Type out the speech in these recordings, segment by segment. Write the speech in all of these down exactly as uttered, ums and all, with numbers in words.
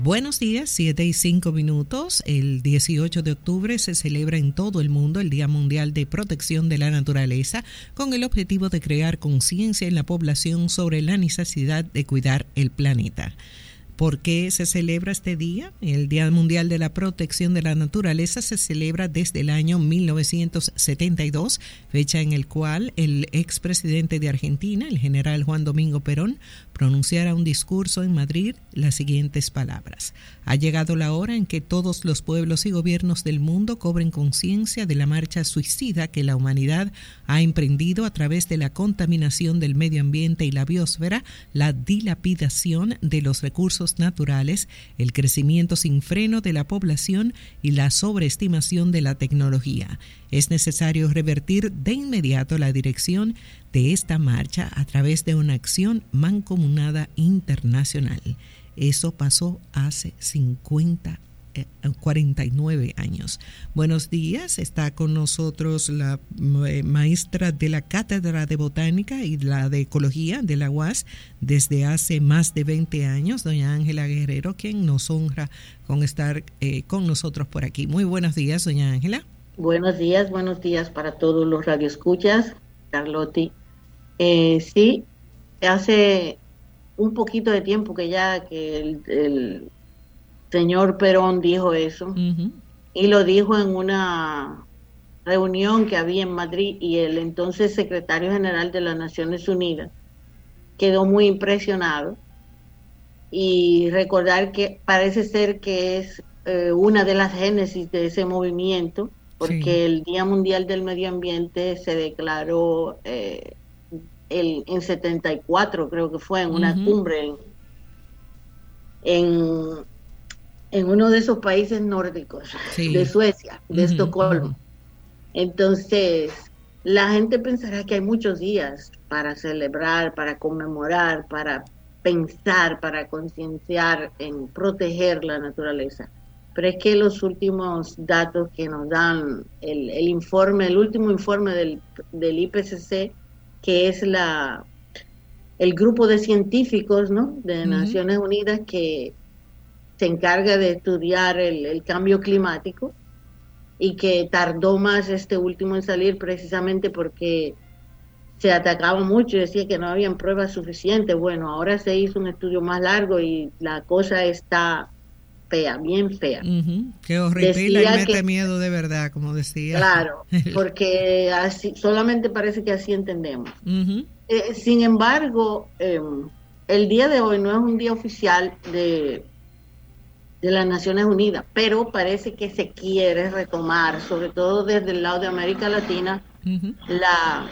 Buenos días, siete y cinco minutos. El dieciocho de octubre se celebra en todo el mundo el Día Mundial de Protección de la Naturaleza, con el objetivo de crear conciencia en la población sobre la necesidad de cuidar el planeta. ¿Por qué se celebra este día? El Día Mundial de la Protección de la Naturaleza se celebra desde el año mil novecientos setenta y dos, fecha en el cual el expresidente de Argentina, el general Juan Domingo Perón, pronunciara un discurso en Madrid las siguientes palabras: ha llegado la hora en que todos los pueblos y gobiernos del mundo cobren conciencia de la marcha suicida que la humanidad ha emprendido a través de la contaminación del medio ambiente y la biosfera, la dilapidación de los recursos naturales, el crecimiento sin freno de la población y la sobreestimación de la tecnología. Es necesario revertir de inmediato la dirección de esta marcha a través de una acción mancomunada internacional. Eso pasó hace cincuenta, eh, cuarenta y nueve años. Buenos días, está con nosotros la eh, maestra de la Cátedra de Botánica y la de Ecología de la U A S desde hace más de veinte años, doña Ángela Guerrero, quien nos honra con estar eh, con nosotros por aquí. Muy buenos días, doña Ángela. Buenos días, buenos días para todos los radioescuchas, Carlotti. Eh, sí, hace un poquito de tiempo que ya que el, el señor Perón dijo eso, uh-huh. y lo dijo en una reunión que había en Madrid, y el entonces secretario general de las Naciones Unidas quedó muy impresionado, y recordar que parece ser que es eh, una de las génesis de ese movimiento, porque sí. El Día Mundial del Medio Ambiente se declaró eh, el, en setenta y cuatro, creo que fue, en una uh-huh. cumbre en, en, en uno de esos países nórdicos, sí. de Suecia, de uh-huh. Estocolmo. Uh-huh. Entonces, la gente pensará que hay muchos días para celebrar, para conmemorar, para pensar, para concienciar en proteger la naturaleza. Pero es que los últimos datos que nos dan el, el informe, el último informe del, del I P C C, que es la el grupo de científicos, ¿no?, de uh-huh. Naciones Unidas, que se encarga de estudiar el, el cambio climático, y que tardó más este último en salir precisamente porque se atacaba mucho y decía que no habían pruebas suficientes. Bueno, ahora se hizo un estudio más largo y la cosa está fea, bien fea. Uh-huh. Que horripila y mete que, miedo de verdad, como decía. Claro, porque así solamente parece que así entendemos. Uh-huh. Eh, sin embargo, eh, el día de hoy no es un día oficial de, de las Naciones Unidas, pero parece que se quiere retomar, sobre todo desde el lado de América Latina, uh-huh. la,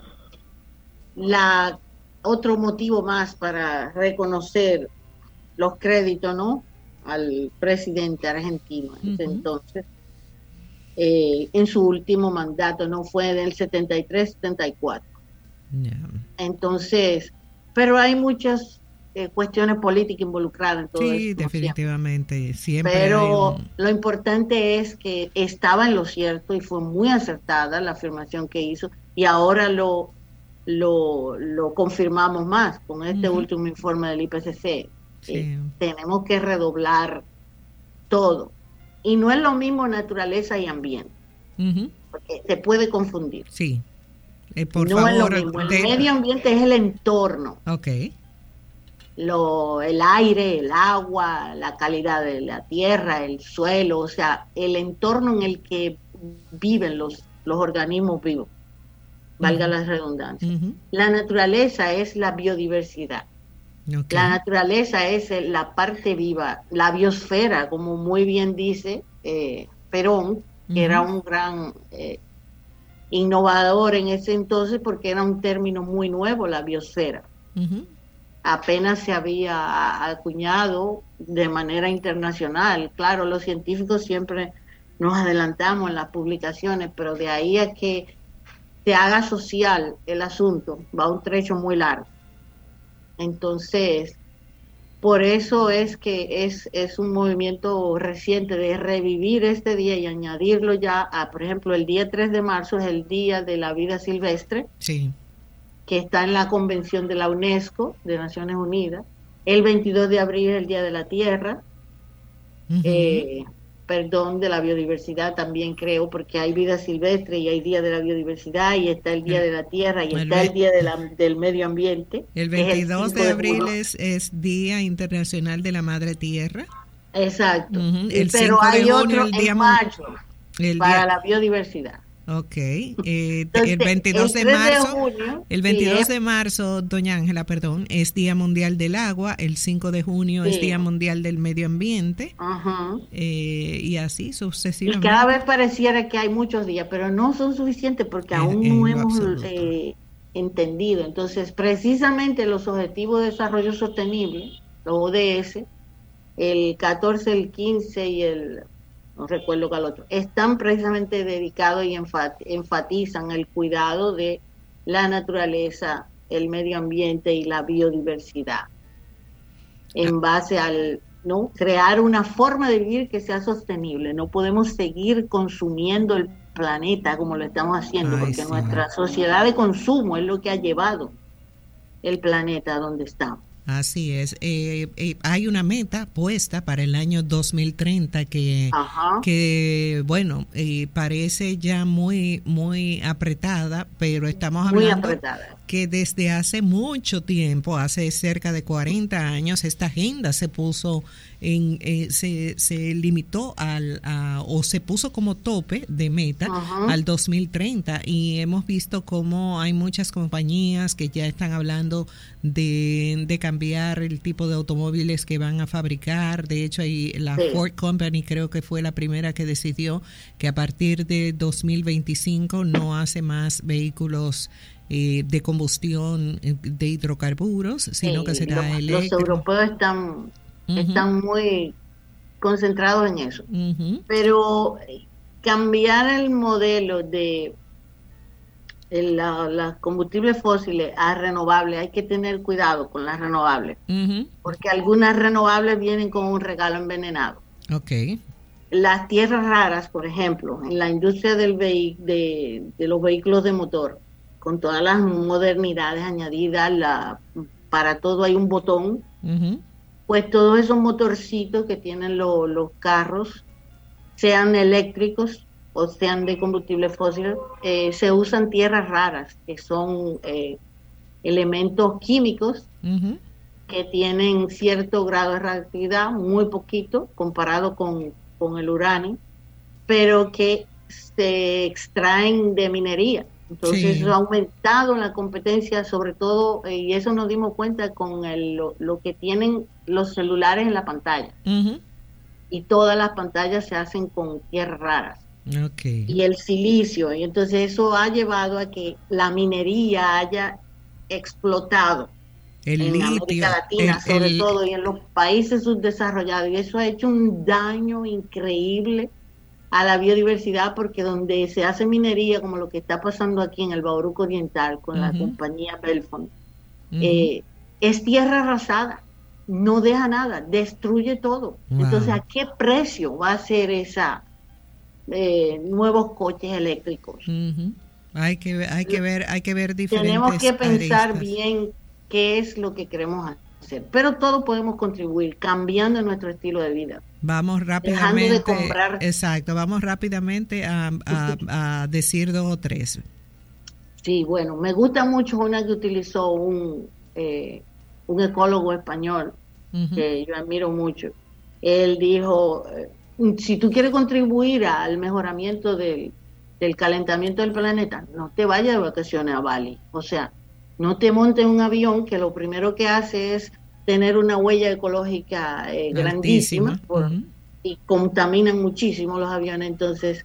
la otro motivo más para reconocer los créditos, ¿no?, al presidente argentino. Uh-huh. Entonces, eh, en su último mandato, no fue del setenta y tres setenta y cuatro. Yeah. Entonces, pero hay muchas eh, cuestiones políticas involucradas en todo esto. Sí, definitivamente. Siempre. Siempre pero un... lo importante es que estaba en lo cierto y fue muy acertada la afirmación que hizo, y ahora lo, lo, lo confirmamos más con este uh-huh. último informe del I P C C. Sí. Eh, tenemos que redoblar todo, y no es lo mismo naturaleza y ambiente, uh-huh. porque se puede confundir. Sí, eh, por no favor, es lo mismo. El de... medio ambiente es el entorno, okay. lo, el aire, el agua, la calidad de la tierra, el suelo, o sea, el entorno en el que viven los, los organismos vivos, valga uh-huh. la redundancia. Uh-huh. La naturaleza es la biodiversidad. Okay. La naturaleza es la parte viva, la biosfera, como muy bien dice eh, Perón, que uh-huh. era un gran eh, innovador en ese entonces, porque era un término muy nuevo, la biosfera. Uh-huh. Apenas se había acuñado de manera internacional. Claro, los científicos siempre nos adelantamos en las publicaciones, pero de ahí a que se haga social el asunto va un trecho muy largo. Entonces, por eso es que es, es un movimiento reciente de revivir este día y añadirlo ya a, por ejemplo, el día tres de marzo es el Día de la Vida Silvestre, sí. que está en la Convención de la UNESCO de Naciones Unidas. El veintidós de abril es el Día de la Tierra, uh-huh. eh, perdón, de la biodiversidad también creo, porque hay vida silvestre y hay Día de la Biodiversidad y está el Día el, de la Tierra y el está ve- el Día de la, del Medio Ambiente. El veintidós de abril es, es Día Internacional de la Madre Tierra. Exacto, uh-huh. el pero hay junio, otro el día en mayo el para día... la biodiversidad. Ok, eh, Entonces, el veintidós de marzo, de junio, el veintidós sí, de marzo, doña Ángela, perdón, es Día Mundial del Agua, el cinco de junio sí. es Día Mundial del Medio Ambiente, uh-huh. eh, y así sucesivamente. Y cada vez pareciera que hay muchos días, pero no son suficientes porque aún en, no en hemos eh, entendido. Entonces, precisamente los Objetivos de Desarrollo Sostenible, los O D S, el catorce, el quince y el... no recuerdo cuál otro, están precisamente dedicados y enfatizan el cuidado de la naturaleza, el medio ambiente y la biodiversidad, en base al, ¿no? crear una forma de vivir que sea sostenible. No podemos seguir consumiendo el planeta como lo estamos haciendo, Ay, porque sí. nuestra sociedad de consumo es lo que ha llevado el planeta a donde estamos. Así es, eh, eh, hay una meta puesta para el año dos mil treinta que, que bueno, eh, parece ya muy muy apretada, pero estamos hablando que desde hace mucho tiempo, hace cerca de cuarenta años, esta agenda se puso en, eh, se, se limitó al, a, o se puso como tope de meta Ajá. al dos mil treinta, y hemos visto cómo hay muchas compañías que ya están hablando de, de cambiar el tipo de automóviles que van a fabricar. De hecho, hay la sí. Ford Company creo que fue la primera que decidió que a partir de dos mil veinticinco no hace más vehículos eh, de combustión de hidrocarburos, sino sí, que será los, eléctrico. Los europeos están, uh-huh. están muy concentrados en eso. Uh-huh. Pero cambiar el modelo de los la combustibles fósiles a renovables, hay que tener cuidado con las renovables, uh-huh. porque algunas renovables vienen con un regalo envenenado. Okay. Las tierras raras, por ejemplo, en la industria del vehi- de, de los vehículos de motor, con todas las modernidades añadidas, la, para todo hay un botón, uh-huh. pues todos esos motorcitos que tienen lo, los carros, sean eléctricos o sean de combustible fósil, eh, se usan tierras raras, que son eh, elementos químicos uh-huh. que tienen cierto grado de radioactividad, muy poquito comparado con, con el uranio, pero que se extraen de minería. Entonces sí. eso ha aumentado la competencia, sobre todo, eh, y eso nos dimos cuenta con el, lo, lo que tienen los celulares en la pantalla. Uh-huh. Y todas las pantallas se hacen con tierras raras. Okay. Y el silicio, y entonces eso ha llevado a que la minería haya explotado el en litio, América Latina, el, sobre el... todo, y en los países subdesarrollados, y eso ha hecho un daño increíble a la biodiversidad, porque donde se hace minería, como lo que está pasando aquí en el Bauruco Oriental con uh-huh. la compañía Belfont, uh-huh. eh, es tierra arrasada, no deja nada, destruye todo. Wow. Entonces, ¿a qué precio va a ser esa Eh, nuevos coches eléctricos? Uh-huh. Hay que hay que ver hay que ver diferentes tenemos que pensar aristas. bien qué es lo que queremos hacer, pero todos podemos contribuir cambiando nuestro estilo de vida. Vamos rápidamente, de comprar. Exacto, vamos rápidamente a, a, a decir dos o tres. Sí, bueno, me gusta mucho una que utilizó un eh, un ecólogo español uh-huh. que yo admiro mucho. Él dijo, eh, si tú quieres contribuir al mejoramiento del, del calentamiento del planeta, no te vayas de vacaciones a Bali. O sea, no te montes en un avión que lo primero que hace es tener una huella ecológica eh, grandísima por, uh-huh. y contaminan muchísimo los aviones. Entonces,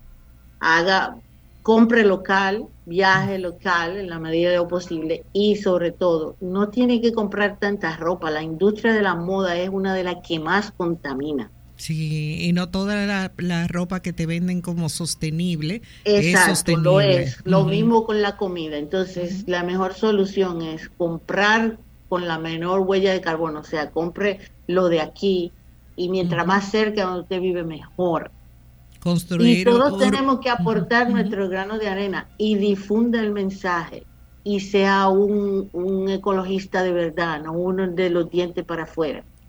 haga, compre local, viaje local en la medida de lo posible, y sobre todo, no tiene que comprar tanta ropa. La industria de la moda es una de las que más contamina. Sí, y no toda la, la ropa que te venden como sostenible Exacto, es sostenible. Lo es. Lo uh-huh. mismo con la comida. Entonces, uh-huh. la mejor solución es comprar con la menor huella de carbono. O sea, compre lo de aquí, y mientras uh-huh. más cerca donde usted vive, mejor. Construir. Y todos or... tenemos que aportar uh-huh. nuestro grano de arena, y difunda el mensaje, y sea un, un ecologista de verdad, no uno de los dientes para afuera.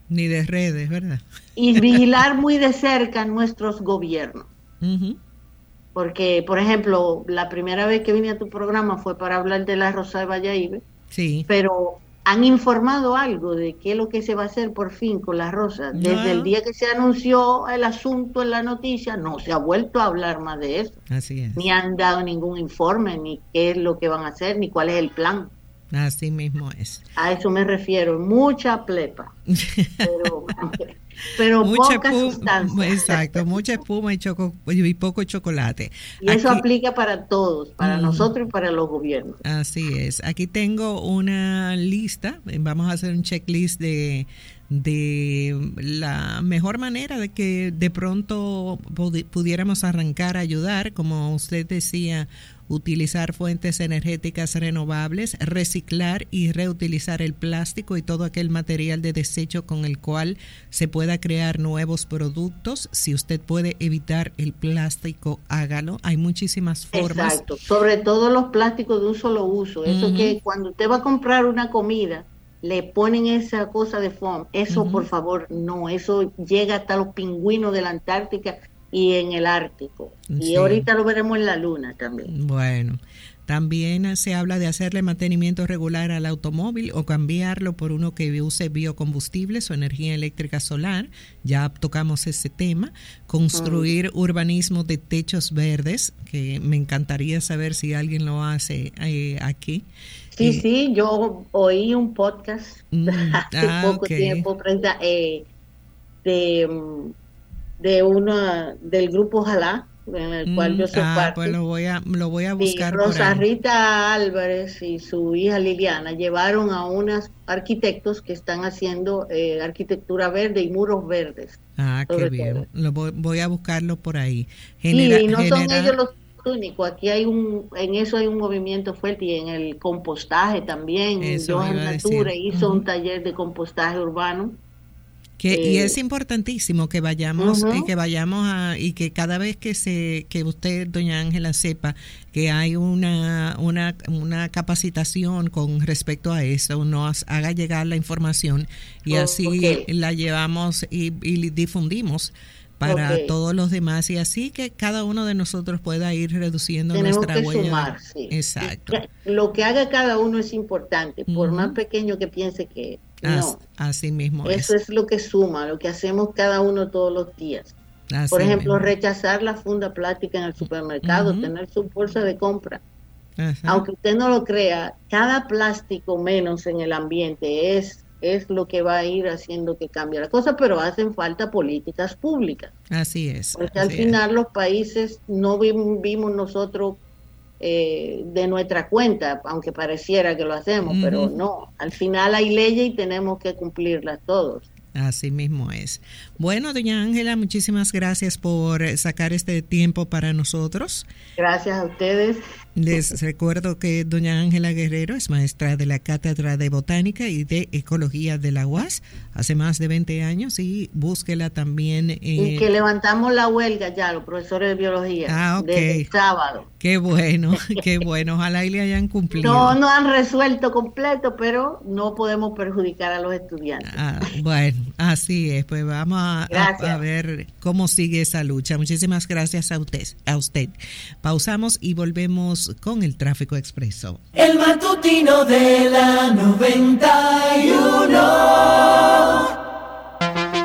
Ni de redes, ¿verdad? Y vigilar muy de cerca nuestros gobiernos. Uh-huh. Porque, por ejemplo, la primera vez que vine a tu programa fue para hablar de la Rosa de Valladolid. Sí. Pero han informado algo de qué es lo que se va a hacer por fin con la Rosa. Desde no. el día que se anunció el asunto en la noticia, no se ha vuelto a hablar más de eso. Así es. Ni han dado ningún informe, ni qué es lo que van a hacer, ni cuál es el plan. Así mismo es. A eso me refiero, mucha plepa. Pero, pero mucha poca espuma, sustancia. Exacto, mucha espuma y, choco, y poco chocolate. Y Aquí, eso aplica para todos, para mm, nosotros y para los gobiernos. Así es. Aquí tengo una lista, vamos a hacer un checklist de, de la mejor manera de que de pronto pudiéramos arrancar a ayudar, como usted decía, utilizar fuentes energéticas renovables, reciclar y reutilizar el plástico y todo aquel material de desecho con el cual se pueda crear nuevos productos. Si usted puede evitar el plástico, hágalo. Hay muchísimas formas. Exacto, sobre todo los plásticos de un solo uso. Eso uh-huh. que cuando usted va a comprar una comida, le ponen esa cosa de foam. Eso, uh-huh. por favor, no. Eso llega hasta los pingüinos de la Antártica y en el Ártico. Y sí. ahorita lo veremos en la Luna también. Bueno, también se habla de hacerle mantenimiento regular al automóvil o cambiarlo por uno que use biocombustibles o energía eléctrica solar. Ya tocamos ese tema. Construir mm. urbanismo de techos verdes, que me encantaría saber si alguien lo hace eh, aquí. Sí, eh, sí, yo oí un podcast mm, hace ah, poco okay. tiempo eh, de... de una del grupo Ojalá, en el cual mm, yo soy ah, parte. Pues lo voy a lo voy a buscar. Y Rosa Rita Álvarez y su hija Liliana llevaron a unos arquitectos que están haciendo eh, arquitectura verde y muros verdes. Ah, qué bien. Lo voy, voy a buscarlo por ahí. Genera, sí, y no genera... son ellos los únicos. Aquí hay un, en eso hay un movimiento fuerte y en el compostaje también. Johan Nature hizo uh-huh. un taller de compostaje urbano. Que, eh, y es importantísimo que vayamos uh-huh. y que vayamos a y que cada vez que se que usted, doña Ángela, sepa que hay una una una capacitación con respecto a eso, nos haga llegar la información y oh, así okay. la llevamos y, y difundimos para okay. todos los demás y así que cada uno de nosotros pueda ir reduciendo Tenemos nuestra que huella. Sumar, sí. Exacto. Lo que haga cada uno es importante, por uh-huh. más pequeño que piense que no. Así mismo Eso es. es lo que suma, lo que hacemos cada uno todos los días. Así por ejemplo, mismo. Rechazar la funda plástica en el supermercado, uh-huh. tener su bolsa de compra. Uh-huh. Aunque usted no lo crea, cada plástico menos en el ambiente es es lo que va a ir haciendo que cambie la cosa, pero hacen falta políticas públicas. Así es. Porque así al final es. los países no vimos, vimos nosotros eh, de nuestra cuenta, aunque pareciera que lo hacemos, uh-huh. pero no. Al final hay leyes y tenemos que cumplirlas todos. Así mismo es. Bueno, doña Ángela, muchísimas gracias por sacar este tiempo para nosotros. Gracias a ustedes. Les recuerdo que doña Ángela Guerrero es maestra de la Cátedra de Botánica y de Ecología de la U A S hace más de veinte años y búsquela también. Eh... Y que levantamos la huelga ya, los profesores de biología. Ah, ok. Desde el sábado. Qué bueno, qué bueno. Ojalá y le hayan cumplido. No, no han resuelto completo, pero no podemos perjudicar a los estudiantes. Ah, bueno, así es. Pues vamos a, a, a ver cómo sigue esa lucha. Muchísimas gracias a usted, a usted. Pausamos y volvemos con el Tráfico Expreso. El matutino de la noventa y uno.